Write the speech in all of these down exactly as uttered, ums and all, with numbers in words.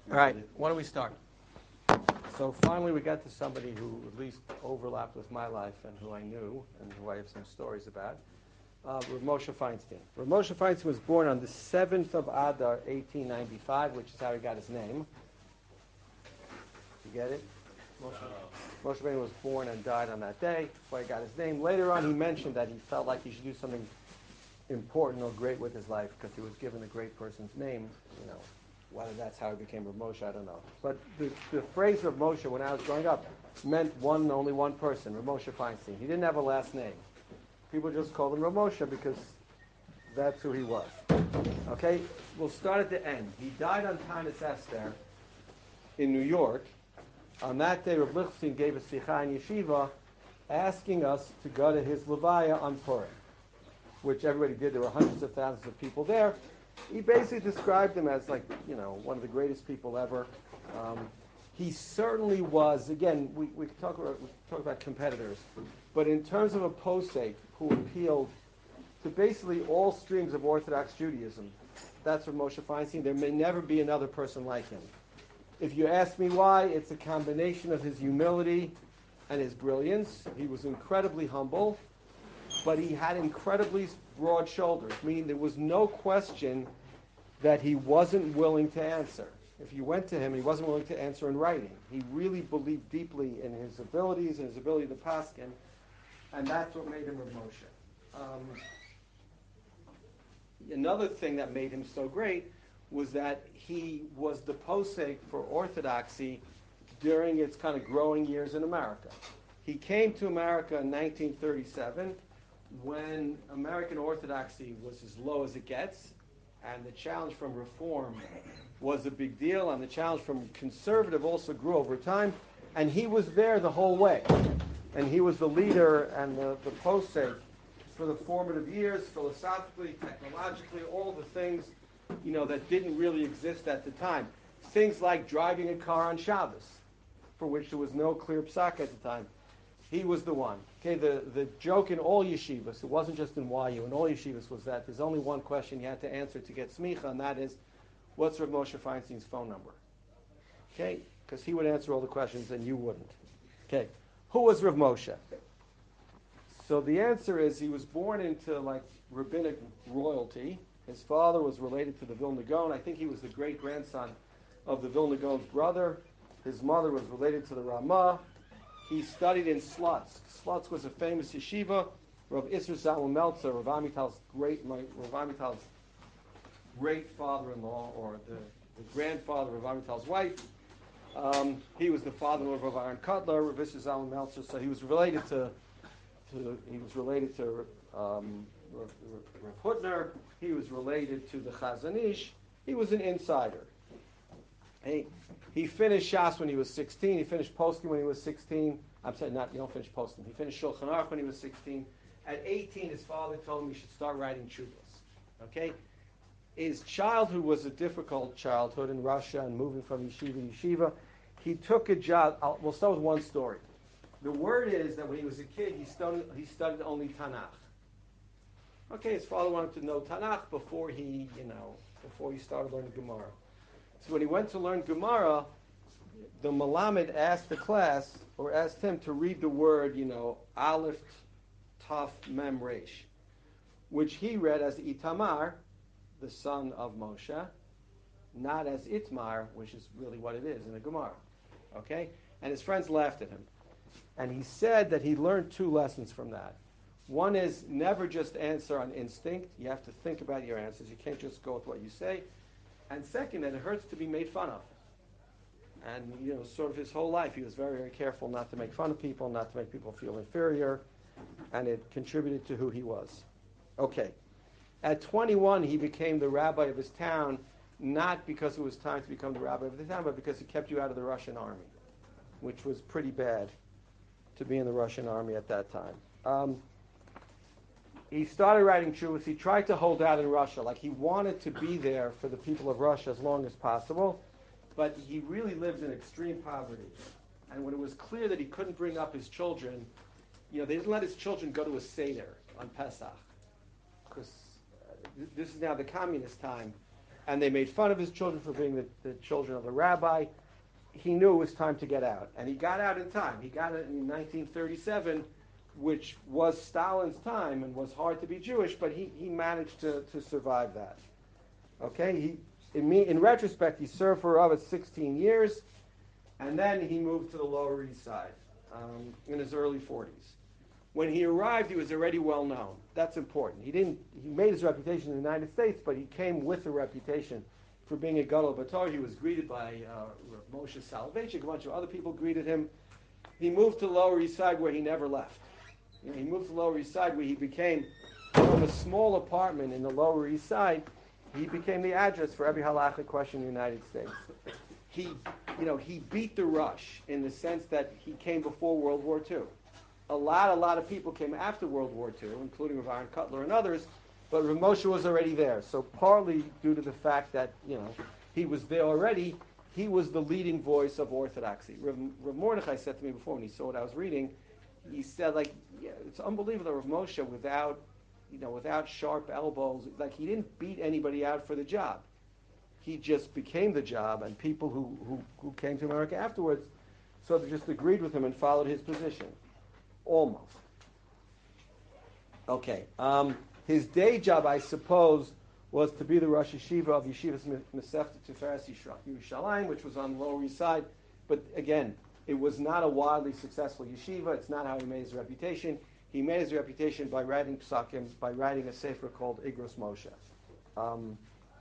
All right, why don't we start? So finally we got to somebody who at least overlapped with my life and who I knew and who I have some stories about. Uh, Rav Moshe Feinstein. Rav Moshe Feinstein was born on the seventh of Adar, eighteen ninety-five, which is how he got his name. You get it? Moshe, Moshe Feinstein was born and died on that day. That's why he got his name. Later on he mentioned that he felt like he should do something important or great with his life because he was given a great person's name. You know, whether that's how he became Rav Moshe, I don't know. But the, the phrase Rav Moshe, when I was growing up, meant one and only one person, Rav Moshe Feinstein. He didn't have a last name. People just called him Rav Moshe because that's who he was. Okay, we'll start at the end. He died on Tanis Esther in New York. On that day, Rav Lichtenstein gave a sikha in yeshiva asking us to go to his levaya on Purim, which everybody did. There were hundreds of thousands of people there. He basically described him as, like, you know, one of the greatest people ever. Um, he certainly was, again, we, we, could talk about, we could talk about competitors, but in terms of a posek who appealed to basically all streams of Orthodox Judaism, that's what Moshe Feinstein. There may never be another person like him. If you ask me why, it's a combination of his humility and his brilliance. He was incredibly humble, but he had incredibly broad shoulders, meaning there was no question that he wasn't willing to answer. If you went to him, he wasn't willing to answer in writing. He really believed deeply in his abilities and his ability to paskin, and that's what made him Rav Moshe. Um, another thing that made him so great was that he was the posek for Orthodoxy during its kind of growing years in America. He came to America in nineteen thirty-seven when American Orthodoxy was as low as it gets, and the challenge from reform was a big deal, and the challenge from conservative also grew over time, and he was there the whole way. And he was the leader and the, the posek for the formative years, philosophically, technologically, all the things, you know, that didn't really exist at the time. Things like driving a car on Shabbos, for which there was no clear psak at the time. He was the one. Okay, the, the joke in all yeshivas, it wasn't just in Y U, in all yeshivas was that there's only one question you had to answer to get smicha, and that is, what's Rav Moshe Feinstein's phone number? Okay, because he would answer all the questions and you wouldn't. Okay, who was Rav Moshe? So the answer is he was born into like rabbinic royalty. His father was related to the Vilna Gaon. I think he was the great-grandson of the Vilna Gaon's brother. His mother was related to the Ramah. He studied in Slutsk. Slutsk was a famous yeshiva. Rav Isser Zalman Meltzer, Rav Amital's great, my, Rav Amital's great father-in-law, or the, the grandfather of Rav Amital's wife. Um, he was the father-in-law of Rav Aaron Kotler, Rav Isser Zalman Meltzer. So he was related to, to he was related to um, Rav, Rav Hutner. He was related to the Chazon Ish. He was an insider. He, he finished Shas when he was sixteen. He finished Poskim when he was sixteen. I'm saying not, you don't finish Poskim. He finished Shulchan Aruch when he was sixteen. At eighteen, his father told him he should start writing tshuvos. Okay? His childhood was a difficult childhood in Russia and moving from yeshiva to yeshiva. He took a job. I'll, we'll start with one story. The word is that when he was a kid, he studied, he studied only Tanakh. Okay, his father wanted to know Tanakh before he, you know, before he started learning Gemara. So when he went to learn Gemara, the Malamed asked the class, or asked him to read the word, you know, Aleph, Taf, Mem, Resh, which he read as Itamar, the son of Moshe, not as Itmar, which is really what it is in the Gemara. Okay? And his friends laughed at him. And he said that he learned two lessons from that. One is never just answer on instinct. You have to think about your answers. You can't just go with what you say. And second, that it hurts to be made fun of. And, you know, sort of his whole life, he was very, very careful not to make fun of people, not to make people feel inferior. And it contributed to who he was. Okay. At twenty-one, he became the rabbi of his town, not because it was time to become the rabbi of the town, but because he kept you out of the Russian army, which was pretty bad to be in the Russian army at that time. Um, he started writing tshuvos. He tried to hold out in Russia. Like, he wanted to be there for the people of Russia as long as possible, but he really lived in extreme poverty. And when it was clear that he couldn't bring up his children, you know, they didn't let his children go to a Seder on Pesach, because uh, th- this is now the communist time, and they made fun of his children for being the, the children of a rabbi. He knew it was time to get out, and he got out in time. He got out in nineteen thirty-seven, which was Stalin's time and was hard to be Jewish, but he, he managed to, to survive that. Okay, he in, me, in retrospect, he served for Rav sixteen years, and then he moved to the Lower East Side um, in his early forties. When he arrived, he was already well known. That's important. He didn't. He made his reputation in the United States, but he came with a reputation for being a Gadol Bator. He was greeted by uh, Moshe Soloveitchik. A bunch of other people greeted him. He moved to the Lower East Side, where he never left. You know, he moved to the Lower East Side, where he became, from a small apartment in the Lower East Side, he became the address for every halachic question in the United States. He, you know, he beat the rush in the sense that he came before World War Two. A lot, a lot of people came after World War Two, including Rav Aaron Cutler and others, but Rav Moshe was already there. So partly due to the fact that, you know, he was there already, he was the leading voice of Orthodoxy. Rav, Rav Mordechai said to me before when he saw what I was reading, he said, like, yeah, it's unbelievable that Rav Moshe, without, you know, without sharp elbows, like he didn't beat anybody out for the job. He just became the job, and people who, who, who came to America afterwards sort of just agreed with him and followed his position. Almost. Okay. Um, his day job, I suppose, was to be the Rosh Yeshiva of Yeshivas Mesefta Tiferes Yerushalayim, which was on the Lower East Side. But again, it was not a wildly successful yeshiva. It's not how he made his reputation. He made his reputation by writing psakim, by writing a sefer called Igros Moshe. Um,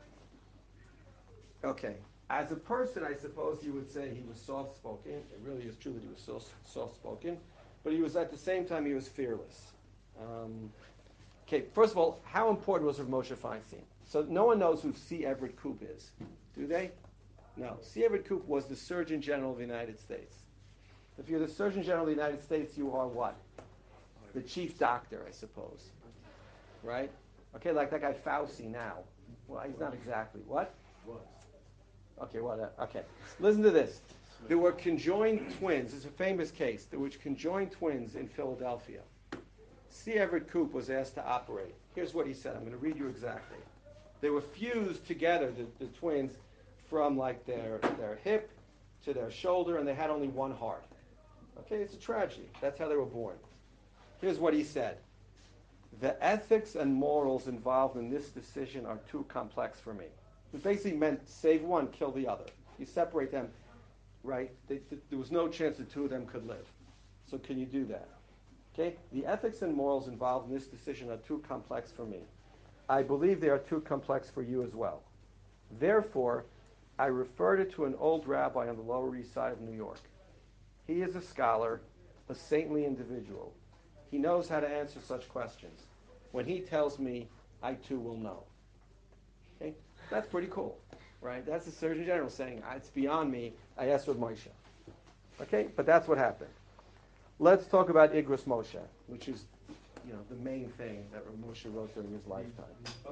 okay. As a person, I suppose you would say he was soft-spoken. It really is true that he was so soft-spoken. But he was, at the same time, he was fearless. Um, okay, first of all, how important was Rav Moshe Feinstein? So no one knows who C. Everett Koop is, do they? No. C. Everett Koop was the Surgeon General of the United States. If you're the Surgeon General of the United States, you are what? The chief doctor, I suppose. Right? Okay, like that guy Fauci now. Well, he's not exactly. What? Okay, what? Okay. Listen to this. There were conjoined twins. It's a famous case. There were conjoined twins in Philadelphia. C. Everett Koop was asked to operate. Here's what he said. I'm going to read you exactly. They were fused together, the, the twins, from like their, their hip to their shoulder, and they had only one heart. Okay, it's a tragedy. That's how they were born. Here's what he said. The ethics and morals involved in this decision are too complex for me. It basically meant save one, kill the other. You separate them, right? They, th- there was no chance the two of them could live. So can you do that? Okay? The ethics and morals involved in this decision are too complex for me. I believe they are too complex for you as well. Therefore, I referred it to an old rabbi on the Lower East Side of New York. He is a scholar, a saintly individual. He knows how to answer such questions. When he tells me, I too will know. Okay? That's pretty cool, right? That's the Surgeon General saying, it's beyond me. I asked with Moshe. Okay? But that's what happened. Let's talk about Igros Moshe, which is, you know, the main thing that Moshe wrote during his lifetime.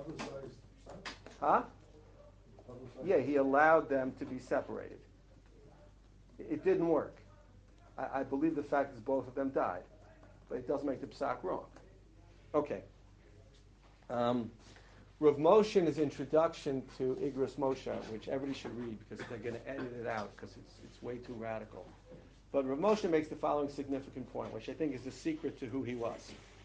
Huh? Yeah, he allowed them to be separated. It didn't work. I, I believe the fact is both of them died, but it doesn't make the psak wrong. Okay. Um, Rav Moshe in his introduction to Igros Moshe, which everybody should read because they're going to edit it out because it's it's way too radical. But Rav Moshe makes the following significant point, which I think is the secret to who he was.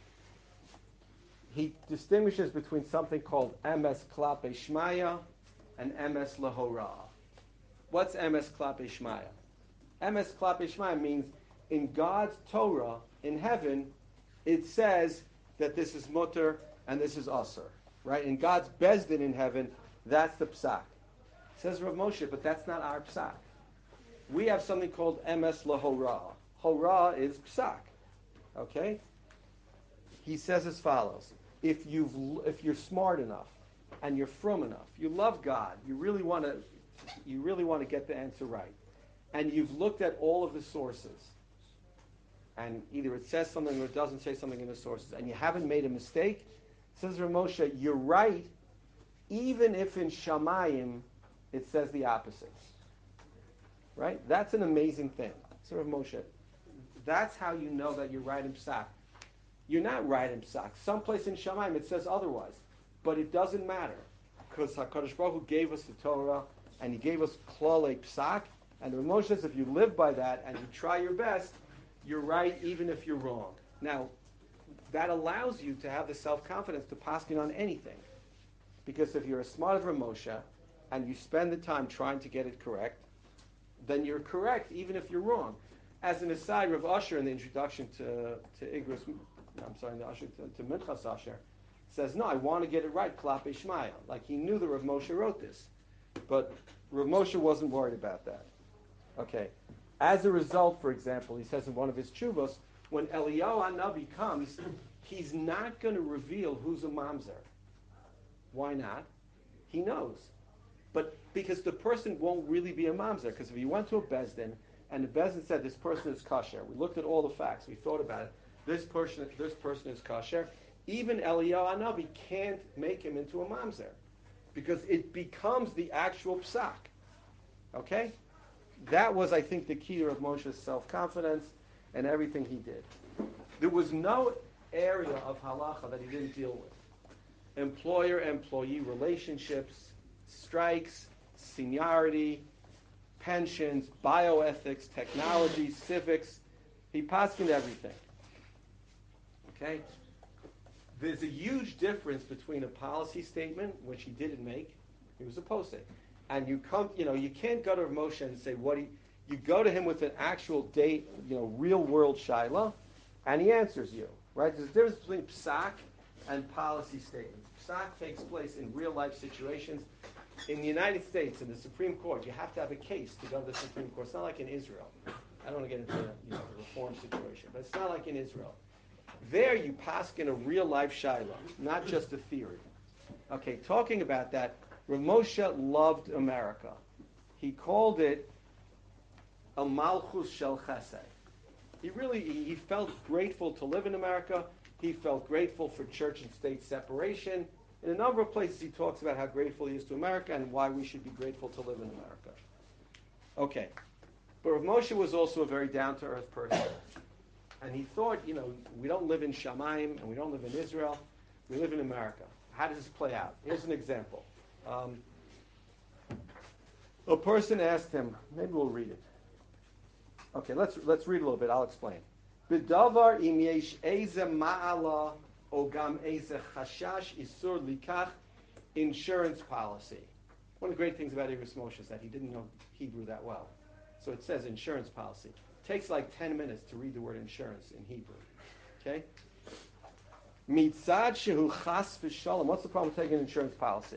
He distinguishes between something called emes klape shmaya and emes lahora. What's emes klape shmaya? Emes klape shmaya means in God's Torah, in heaven, it says that this is mutter and this is asur. Right? In God's Bezdin in heaven, that's the psak. Says Rav Moshe, but that's not our psak. We have something called emes lahora. Hora is psak. Okay? He says as follows. If you've if you're smart enough and you're frum enough, you love God, you really want to you really want to get the answer right, and you've looked at all of the sources, and either it says something or it doesn't say something in the sources, and you haven't made a mistake, says Rav Moshe, you're right, even if in Shamayim it says the opposite. Right? That's an amazing thing. So Rav Moshe, that's how you know that you're right in Psak. You're not right in Psak. Someplace in Shamayim it says otherwise. But it doesn't matter. because HaKadosh Baruch Hu gave us the Torah, and He gave us Klalei Psak, and the Moshe says if you live by that and you try your best, you're right even if you're wrong. Now, that allows you to have the self-confidence to paskin on anything. Because if you're as smart as Rav Moshe, and you spend the time trying to get it correct, then you're correct even if you're wrong. As an aside, Rav Asher in the introduction to, to Igros, I'm sorry, the Asher, to, to Minchas Asher, says, no, I want to get it right, Klape Shmaya. Like he knew that Rav Moshe wrote this. But Rav Moshe wasn't worried about that. Okay. As a result, for example, he says in one of his tshuvos, when Eliyahu HaNavi comes, he's not going to reveal who's a mamzer. Why not? He knows. But because the person won't really be a mamzer, because if you went to a bezdin and the bezdin said this person is kosher, we looked at all the facts, we thought about it, this person, this person is kosher, even Eliyahu HaNavi can't make him into a mamzer because it becomes the actual psak. Okay? That was, I think, the key to Rav Moshe's self-confidence and everything he did. There was no area of halacha that he didn't deal with. Employer-employee relationships, strikes, seniority, pensions, bioethics, technology, civics. He paskined everything. Okay? There's a huge difference between a policy statement, which he didn't make, he was supposed to, and you come, you know, you can't go to Moshe and say what he, you go to him with an actual date, you know, real world shaila, and he answers you, right? There's a difference between psak and policy statements. Psak takes place in real life situations. In the United States, in the Supreme Court, you have to have a case to go to the Supreme Court. It's not like in Israel. I don't want to get into you know, the reform situation, but it's not like in Israel. There you paskin a real life shaila, not just a theory. Okay, talking about that, Rav Moshe loved America. He called it a malchus shel chesed. He really, he felt grateful to live in America. He felt grateful for church and state separation. In a number of places he talks about how grateful he is to America and why we should be grateful to live in America. Okay. But Rav Moshe was also a very down-to-earth person. And he thought, you know, we don't live in Shamayim and we don't live in Israel. We live in America. How does this play out? Here's an example. Um, a person asked him, maybe we'll read it. Okay, let's let's read a little bit. I'll explain. B'davar im yesh eze ma'ala o gam eze chashash isur likach insurance policy. One of the great things about Igros Moshe is that he didn't know Hebrew that well. So it says insurance policy. It takes like ten minutes to read the word insurance in Hebrew. Okay? Mitzad shehu chas v'shalom. What's the problem with taking an insurance policy?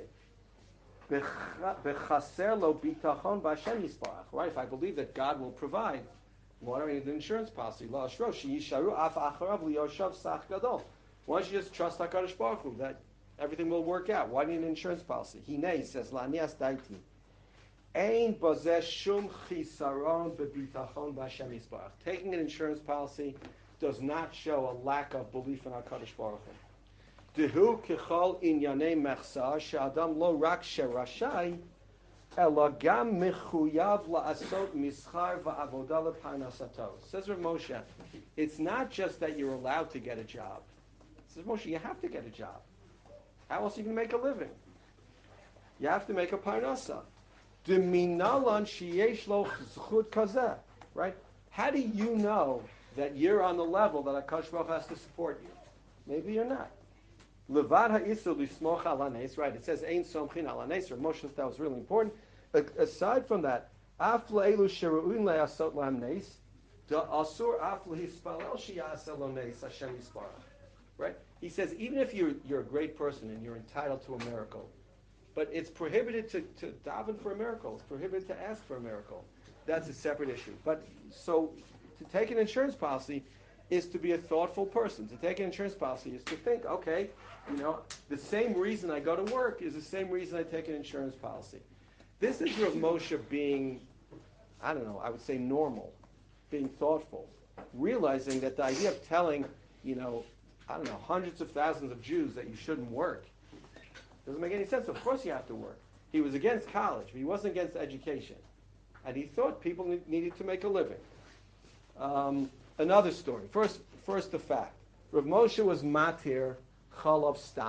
B'chaser lo bitachon b'Hashem yisparach. Right? If I believe that God will provide, why do I need an insurance policy? La ashro sheyisharu af acharav liyoshav sach gadol. Why don't you just trust HaKadosh Baruch Hu that everything will work out? Why do you need an insurance policy? Hinei says la'nias daiti. Ein bazeh shum chisaron b'bitachon b'Hashem yisparach. Taking an insurance policy does not show a lack of belief in HaKadosh Baruch Hu. Dehu kechol inyanei mechsa she'adam lo rak sherashai ela gam mechuyav la'asot mischar va'avoda leparnasato. Says Rav Moshe, it's not just that you're allowed to get a job. Says Moshe, you have to get a job. How else are you going to make a living? You have to make a parnasa. Deminalan sheyesh lo zchut kazeh. Right? How do you know that you're on the level that HaKadosh Baruch Hu has to support you? Maybe you're not. Levad ha'isur lismoch al hanes. Right? It says ein somchin al hanes. Moshe said that was really important. Aside from that, af le'elu sheru'in le'asot la'hanes, asur af le'hispalel she'yaseh lo nes Hashem yisparach. Right? He says even if you're you're a great person and you're entitled to a miracle, but it's prohibited to, to daven for a miracle. It's prohibited to ask for a miracle. That's a separate issue. But so to take an insurance policy is to be a thoughtful person. To take an insurance policy is to think, okay, you know, the same reason I go to work is the same reason I take an insurance policy. This is Rav Moshe being, I don't know, I would say normal, being thoughtful, realizing that the idea of telling, you know, I don't know, hundreds of thousands of Jews that you shouldn't work doesn't make any sense. Of course you have to work. He was against college, but he wasn't against education. And he thought people ne- needed to make a living. Um, another story. First, first the fact. Rav Moshe was matir chalav stam.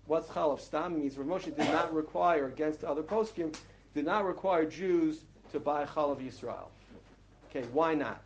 what's chalav stam means Rav Moshe did not require, against other poskim, did not require Jews to buy chalav Yisrael. Okay, why not?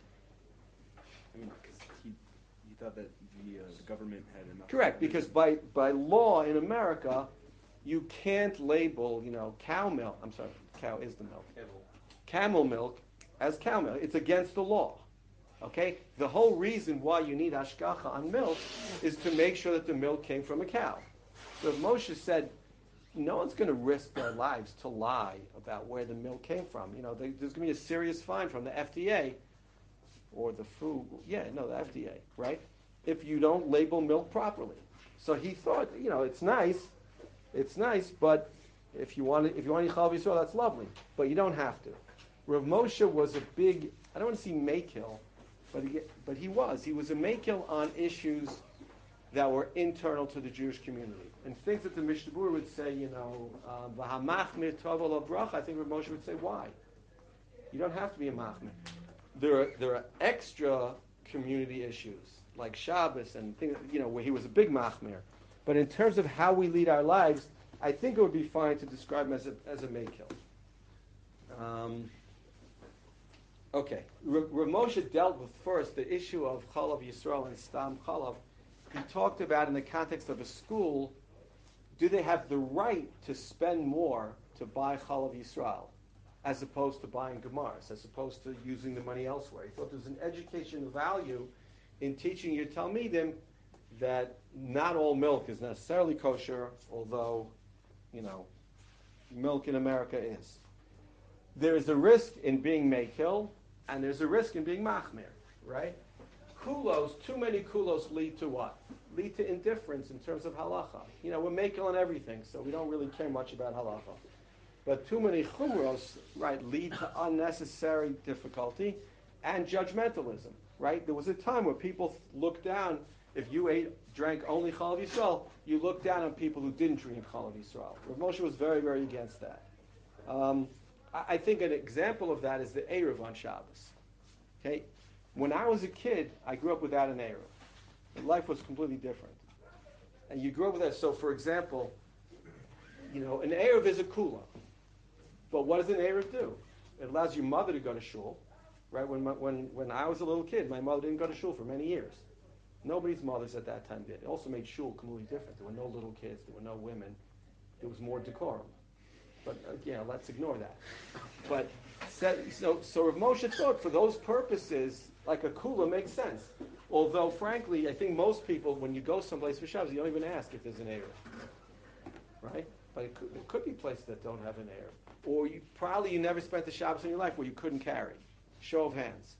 I mean, because he, he thought that the, uh, the government had enough. Correct, because by, by law in America, you can't label, you know, cow milk, I'm sorry, cow is the milk, Camel. camel milk as cow milk. It's against the law. Okay? The whole reason why you need hashgacha on milk is to make sure that the milk came from a cow. So Moshe said, no one's going to risk their lives to lie about where the milk came from. You know, they, there's going to be a serious fine from the F D A or the food, yeah, no, the F D A, right? If you don't label milk properly. So he thought, you know, it's nice, it's nice, but if you want to, if you want to eat chalav Yisrael, that's lovely, but you don't have to. Rav Moshe was a big, I don't want to see makil, but he, but he was. He was a makil on issues that were internal to the Jewish community. And things that the Mishnah Berurah would say, you know, v'hamachmir tov lo bracha, I think Rav Moshe would say, why? You don't have to be a machmir. There are, there are extra community issues, like Shabbos and things, you know, where he was a big machmir. But in terms of how we lead our lives, I think it would be fine to describe him as a, as a makil. Um, okay. Rav Moshe dealt with first the issue of chalav Yisrael and stam chalav. He talked about in the context of a school, do they have the right to spend more to buy chalav Yisrael as opposed to buying Gemaras, as opposed to using the money elsewhere? He thought there's an educational value in teaching your Talmidim that not all milk is necessarily kosher, although, you know, milk in America is. There is a risk in being makil, and there's a risk in being machmir, right? Kulos, too many kulos lead to what? Lead to indifference in terms of halacha. You know, we're makil on everything, so we don't really care much about halacha. But too many chumros, right, lead to unnecessary difficulty and judgmentalism, right? There was a time where people looked down, if you ate, drank only chalav Yisrael, you looked down on people who didn't drink chalav Yisrael. Rav Moshe was very, very against that. Um, I, I think an example of that is the Eruv on Shabbos. Okay? When I was a kid, I grew up without an Eruv. Life was completely different. And you grew up with that. So, for example, you know, an Eruv is a kula. But what does an Eruv do? It allows your mother to go to shul. Right? When, my, when, when I was a little kid, my mother didn't go to shul for many years. Nobody's mothers at that time did. It also made shul completely different. There were no little kids. There were no women. There was more decorum. But, uh, yeah, let's ignore that. But, so, so Rav Moshe thought for those purposes, like a kula makes sense. Although, frankly, I think most people, when you go someplace for Shabbos, you don't even ask if there's an Eruv. Right? But it could, it could be places that don't have an Eruv. Or you, probably you never spent the Shabbos in your life where you couldn't carry. Show of hands.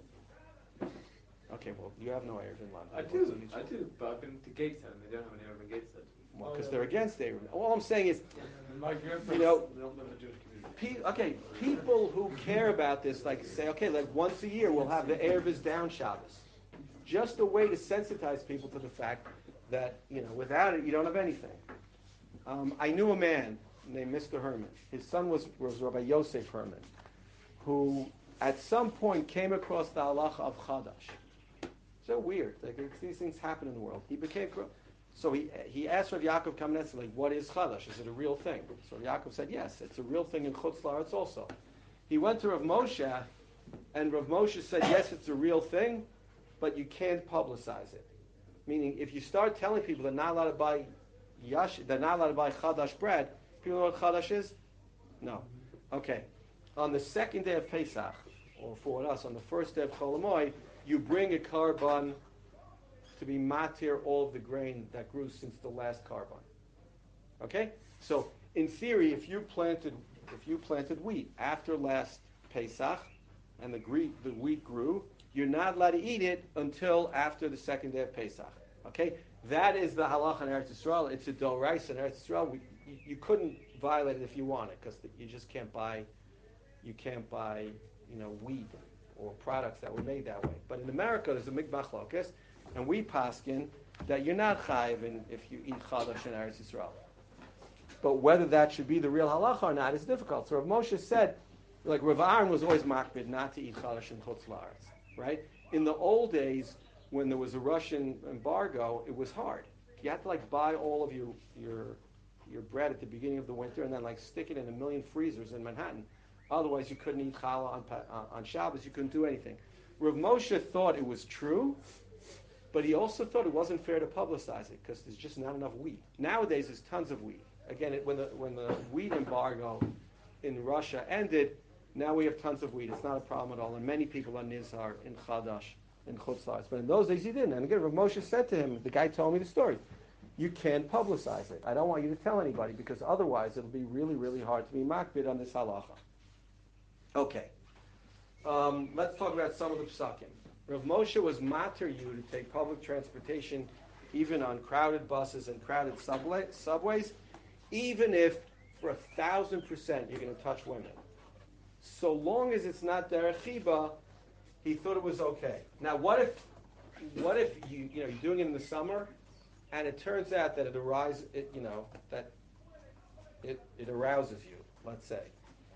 Okay, well, you have no Eruv in London. I do, I do, but I've been to Gateshead and they don't have an Eruv in Gateshead. Well, because they're against Eruv. All I'm saying is, My grandparents, you know, they don't live in the Jewish community. Pe- okay, people who care about this, like say, okay, like once a year we'll have the Eruv is down Shabbos. Just a way to sensitize people to the fact that, you know, without it you don't have anything. Um, I knew a man named Mister Herman. His son was, was Rabbi Yosef Herman, who at some point came across the halacha of Chadash. So weird. Like, these things happen in the world. He became... So he he asked Rav Yaakov Kamenetsky, like, what is Chadash? Is it a real thing? So Rav Yaakov said, yes, it's a real thing in Chutz La'aretz also. He went to Rav Moshe, and Rav Moshe said, yes, it's a real thing, but you can't publicize it. Meaning, if you start telling people they're not allowed to buy yash, they're not allowed to buy Chadash bread, people know what Chadash is? No. Okay. On the second day of Pesach, or for us, on the first day of Chol Hamoed, you bring a carbon to be matir all of the grain that grew since the last carbon. Okay? So, in theory, if you planted if you planted wheat after last Pesach, and the, gre- the wheat grew, you're not allowed to eat it until after the second day of Pesach. Okay? That is the halacha in Eretz Yisrael. It's a doraisa in Eretz Yisrael. We, you, you couldn't violate it if you wanted, because you just can't buy, you can't buy, you know, wheat or products that were made that way. But in America, there's a mikbach lokus, and we paskin that you're not chayiv in, if you eat chadash in Eretz Yisrael. But whether that should be the real halacha or not is difficult. So Rav Moshe said, like Rav Aaron was always makbid not to eat chadash in Chutz La'aretz, right? In the old days, when there was a Russian embargo, it was hard. you had to like buy all of your your your bread at the beginning of the winter and then like stick it in a million freezers in Manhattan. Otherwise, you couldn't eat challah on on Shabbos. You couldn't do anything. Rav Moshe thought it was true, but he also thought it wasn't fair to publicize it because there's just not enough wheat. Nowadays, there's tons of wheat. Again, it, when the when the wheat embargo in Russia ended, now we have tons of wheat. It's not a problem at all, and many people are nizar in Chadash, in Chutz La'aretz. But in those days, he didn't. And again, Rav Moshe said to him, the guy told me the story, you can't publicize it. I don't want you to tell anybody because otherwise it'll be really, really hard to be makbid on this halacha. Okay. Um, let's talk about some of the psakim. Rav Moshe was mater you to take public transportation even on crowded buses and crowded subway, subways, even if for a thousand percent you're going to touch women. So long as it's not derech chiba, he thought it was okay. Now, what if, what if you, you know, you're doing it in the summer, and it turns out that it arises, it, you know, that it it arouses you, let's say.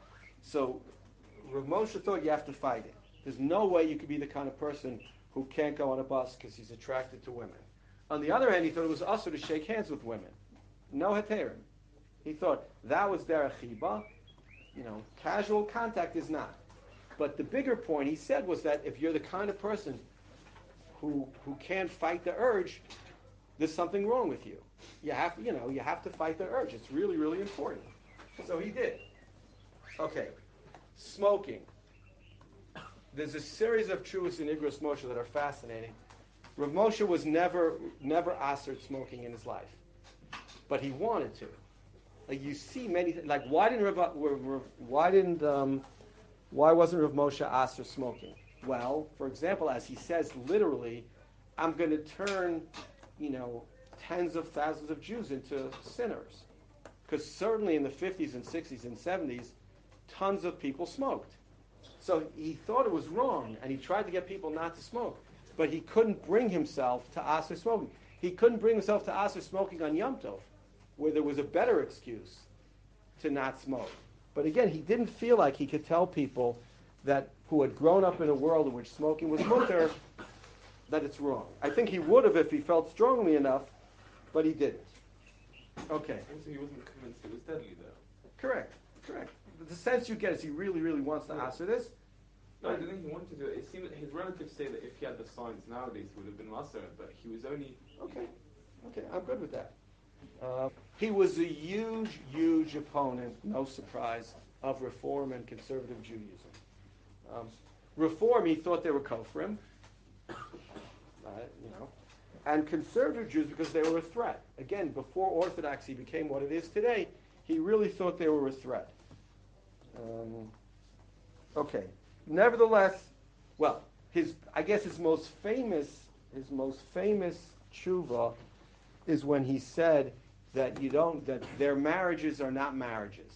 So Rav Moshe thought you have to fight it. There's no way you could be the kind of person who can't go on a bus because he's attracted to women. On the other hand, he thought it was usher to shake hands with women. No heterim. He thought that was derech chiba. You know, casual contact is not. But the bigger point he said was that if you're the kind of person who who can't fight the urge, there's something wrong with you. You have to, you know, you have to fight the urge. It's really, really important. So he did. Okay. Smoking. There's a series of truths in Igros Moshe that are fascinating. Rav Moshe was never, never asered smoking in his life, but he wanted to. Like you see many, like why didn't Rav, why didn't, um, why wasn't Rav Moshe aser smoking? Well, for example, as he says literally, I'm going to turn, you know, tens of thousands of Jews into sinners, because certainly in the fifties and sixties and seventies, tons of people smoked. So he thought it was wrong, and he tried to get people not to smoke, but he couldn't bring himself to aser smoking. He couldn't bring himself to aser smoking on Yom Tov, where there was a better excuse to not smoke. But again, he didn't feel like he could tell people that who had grown up in a world in which smoking was mutter, that it's wrong. I think he would have if he felt strongly enough, but he didn't. Okay. Also, he wasn't convinced it was deadly, though. Correct. Correct. The sense you get is he really, really wants to answer this. No, I don't think he wanted to do it. It seemed that his relatives say that if he had the signs nowadays, he would have been maser, but he was only... Okay. Okay, I'm good with that. Uh, he was a huge, huge opponent, no surprise, of Reform and conservative Judaism. Um, Reform, he thought they were kofrim, uh, you know, and conservative Jews because they were a threat. Again, before Orthodoxy became what it is today, he really thought they were a threat. Um, okay. Nevertheless, well, his I guess his most famous his most famous tshuva is when he said that you don't that their marriages are not marriages.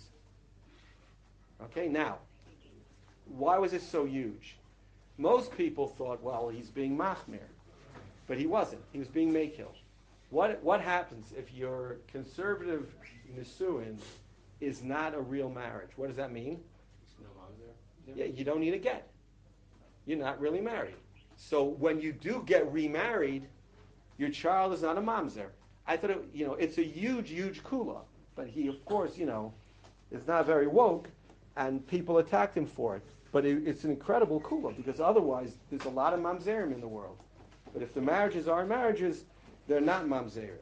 Okay, now, why was it so huge? Most people thought, well, he's being machmir, but he wasn't. He was being mekil. What what happens if your conservative nisuin is not a real marriage? What does that mean? No mom's there. Yeah, you don't need a get. You're not really married. So when you do get remarried, your child is not a mamzer. I thought, it, you know, it's a huge, huge kula. But he, of course, you know, is not very woke, and people attacked him for it. But it, it's an incredible kula, because otherwise there's a lot of mamzerim in the world. But if the marriages are marriages, they're not mamzerim.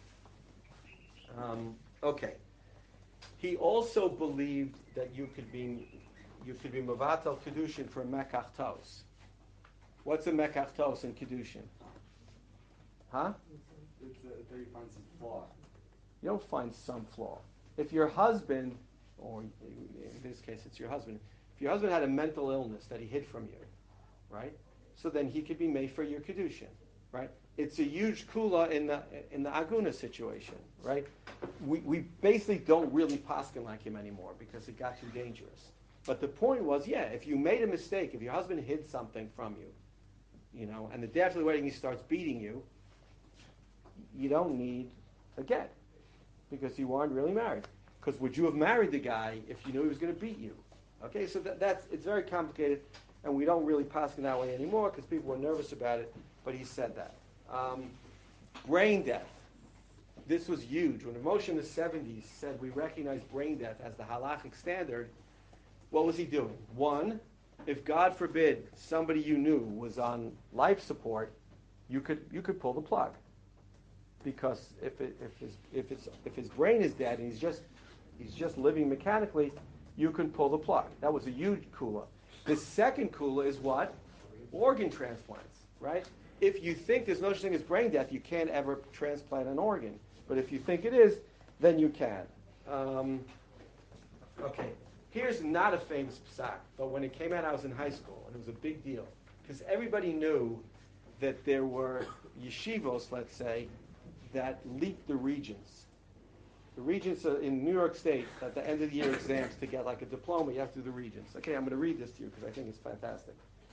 Um, okay. He also believed that you could be you could be mevatel kedushin for mekach tos. What's a mekach tos in kedushin? Huh? It's uh, that you find some flaw. You don't find some flaw. If your husband, or in this case it's your husband, if your husband had a mental illness that he hid from you, right? So then he could be made for your kedushin, right? It's a huge kula in the in the aguna situation, right? We we basically don't really paskin like him anymore because it got too dangerous. But the point was, yeah, if you made a mistake, if your husband hid something from you, you know, and the day after the wedding he starts beating you, you don't need a get because you weren't really married. Because would you have married the guy if you knew he was going to beat you? Okay, so that, that's it's very complicated, and we don't really paskin that way anymore because people were nervous about it. But he said that. Um, brain death. this was huge. When Moshe in the seventies said we recognize brain death as the halachic standard, what was he doing? One, if God forbid somebody you knew was on life support, you could you could pull the plug, because if it, if his if it's if his brain is dead and he's just he's just living mechanically, you can pull the plug. That was a huge kula. The second kula is what? Organ transplants, right? If you think there's no such thing as brain death, you can't ever transplant an organ. But if you think it is, then you can. Um, okay, here's not a famous psak, but when it came out, I was in high school, and it was a big deal, because everybody knew that there were yeshivos, let's say, that leaked the regents. The regents are in New York State, at the end of the year exams, to get like a diploma, you have to do the regents. Okay, I'm going to read this to you because I think it's fantastic.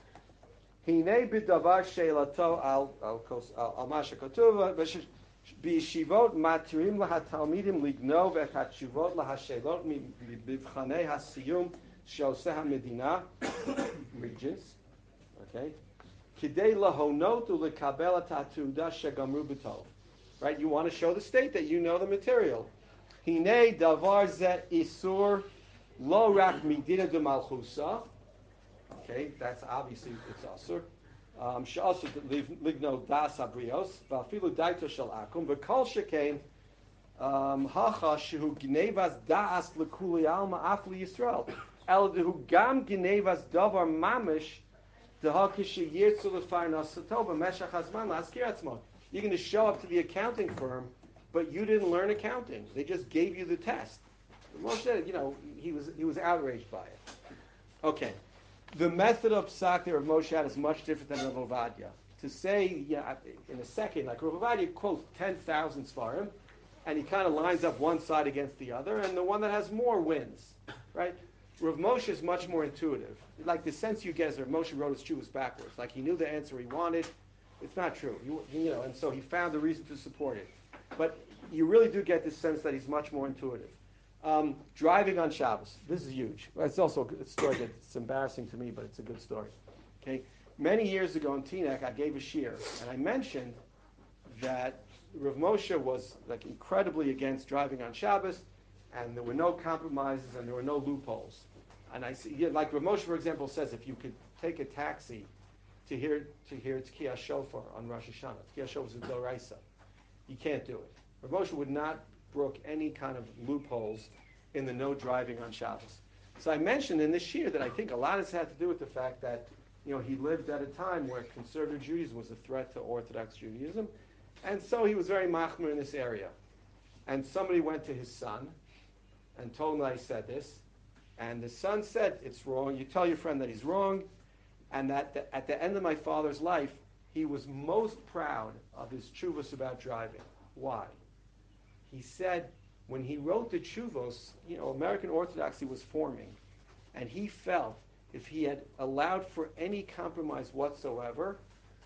Hine b'davar she'elato al al masha kotuva b'yeshivot matirim lahatalmidim lignov et hatshuvot lahashelot mibivchanei hasiyum she'oseh hamedina, regents, okay, kidei lahonot u'lekabel ha'ta'uda shegamru b'tov. Right, you want to show the state that you know the material. Hine davar ze isur lo rak midina de malchusa. Okay, that's obviously it's asur. Um, she'asur ligno das abrios va'afilu daito shel akum v'kol shekain hacha shehu gnevas das lekuli alma afli Yisrael el dehu gam gnevas davar mamish dehakish yirtzu lefarnas satova meshach hazman laskir atzmo. You're going to show up to the accounting firm, but you didn't learn accounting. They just gave you the test. Moshe, you know, he was he was outraged by it. Okay. The method of psak there of Moshe had is much different than Rav Ovadia. To say, yeah, in a second, like Rav Ovadia quotes ten thousand svarim, and he kind of lines up one side against the other, and the one that has more wins, right? Rav Moshe is much more intuitive. Like the sense you get is Rav Moshe wrote his chuvas backwards. Like he knew the answer he wanted. It's not true, you, you know, and so he found the reason to support it. But you really do get this sense that he's much more intuitive. Um, driving on Shabbos. This is huge. It's also a story that's embarrassing to me, but it's a good story. Okay, many years ago in Teaneck, I gave a shiur, and I mentioned that Rav Moshe was like incredibly against driving on Shabbos, and there were no compromises and there were no loopholes. And I see, like Rav Moshe, for example, says if you could take a taxi to hear to hear Tkiyah Shofar on Rosh Hashanah, Tkiyah Shofar is a Doraisa, you can't do it. Rav Moshe would not brook any kind of loopholes in the no driving on Shabbos. So I mentioned in this shiur that I think a lot of this had to do with the fact that, you know, he lived at a time where conservative Judaism was a threat to Orthodox Judaism, and so he was very machmir in this area. And somebody went to his son and told him that I said this, and the son said, it's wrong. You tell your friend that he's wrong, and that the, at the end of my father's life, he was most proud of his chuvos about driving. Why? He said when he wrote the chuvos, you know, American Orthodoxy was forming, and he felt if he had allowed for any compromise whatsoever,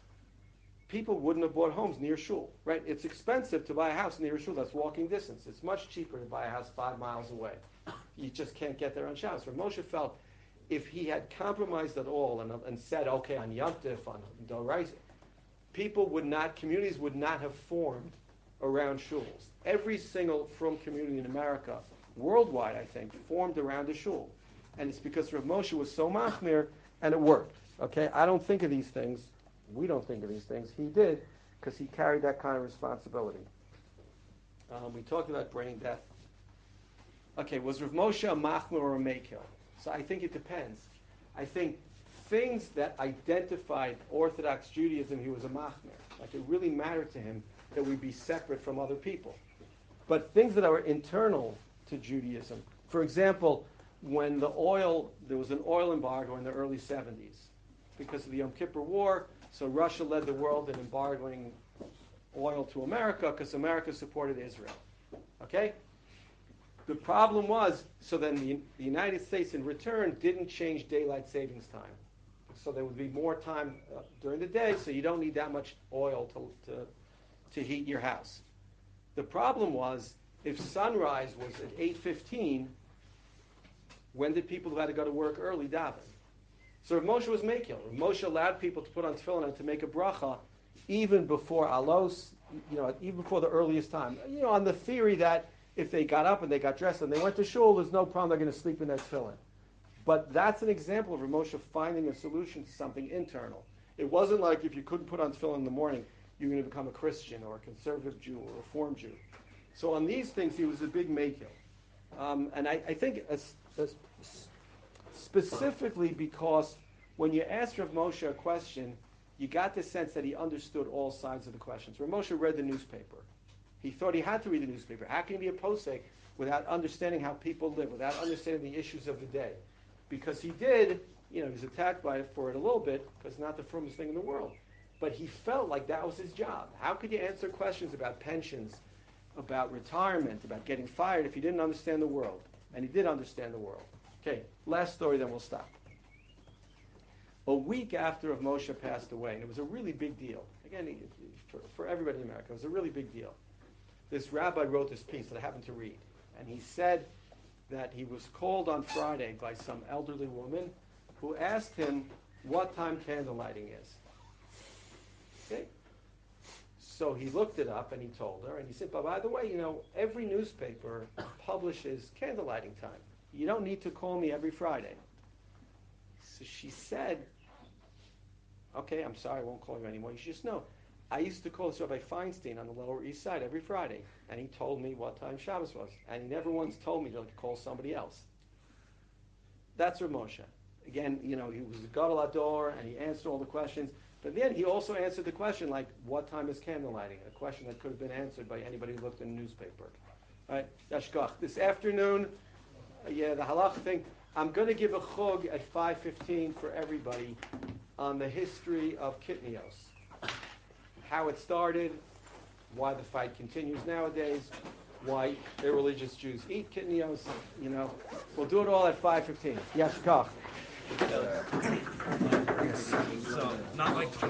people wouldn't have bought homes near shul, right? It's expensive to buy a house near a shul that's walking distance. It's much cheaper to buy a house five miles away. You just can't get there on Shabbos. So Moshe felt if he had compromised at all and, and said, okay, on Yom Tov, on Dorais, people would not, communities would not have formed around shuls. Every single frum community in America, worldwide, I think, formed around a shul. And it's because Rav Moshe was so machmir, and it worked. Okay, I don't think of these things. We don't think of these things. He did, because he carried that kind of responsibility. Um, we talked about brain death. Okay, was Rav Moshe a machmir or a makil? So I think it depends. I think things that identified Orthodox Judaism, he was a machmir. Like it really mattered to him that we be separate from other people. But things that are internal to Judaism, for example, when the oil, there was an oil embargo in the early seventies because of the Yom Kippur War, so Russia led the world in embargoing oil to America because America supported Israel. Okay? The problem was, so then the, the United States in return didn't change daylight savings time. So there would be more time uh, during the day, so you don't need that much oil to, to, to heat your house. The problem was, if sunrise was at eight fifteen, when did people who had to go to work early daven? So Rav Moshe was makil. Rav Moshe allowed people to put on tefillin and to make a bracha even before alos, you know, even before the earliest time, you know, on the theory that if they got up and they got dressed and they went to shul, there's no problem, they're going to sleep in that tefillin. But that's an example of Rav Moshe finding a solution to something internal. It wasn't like if you couldn't put on tefillin in the morning, you're going to become a Christian or a conservative Jew or a Reform Jew. So on these things, he was a big makil. Um, and I, I think as, as specifically because when you asked Rav Moshe a question, you got the sense that he understood all sides of the questions. Rav Moshe read the newspaper. He thought he had to read the newspaper. How can he be a posek without understanding how people live, without understanding the issues of the day? Because he did, you know, he was attacked by it for it a little bit, because it's not the firmest thing in the world. But he felt like that was his job. How could you answer questions about pensions, about retirement, about getting fired if you didn't understand the world? And he did understand the world. Okay, last story, then we'll stop. A week after Rav Moshe passed away, and it was a really big deal. Again, for, for everybody in America, it was a really big deal. This rabbi wrote this piece that I happened to read. And he said that he was called on Friday by some elderly woman who asked him what time candle lighting is. Okay? So he looked it up and he told her, and he said, but by the way, you know, every newspaper publishes candle lighting time. You don't need to call me every Friday. So she said, okay, I'm sorry, I won't call you anymore. You should just know, I used to call this Rabbi Feinstein on the Lower East Side every Friday, and he told me what time Shabbos was. And he never once told me to call somebody else. That's Rav Moshe. Again, you know, he was a Gadol Ador, and he answered all the questions. But then he also answered the question, like, what time is candle lighting? A question that could have been answered by anybody who looked in the newspaper. All right, Yashkach. This afternoon, uh, yeah, the halach thing, I'm going to give a chug at five fifteen for everybody on the history of Kitnios. How it started, why the fight continues nowadays, why irreligious Jews eat Kitnios, you know. We'll do it all at five fifteen. Yashkach. So, not like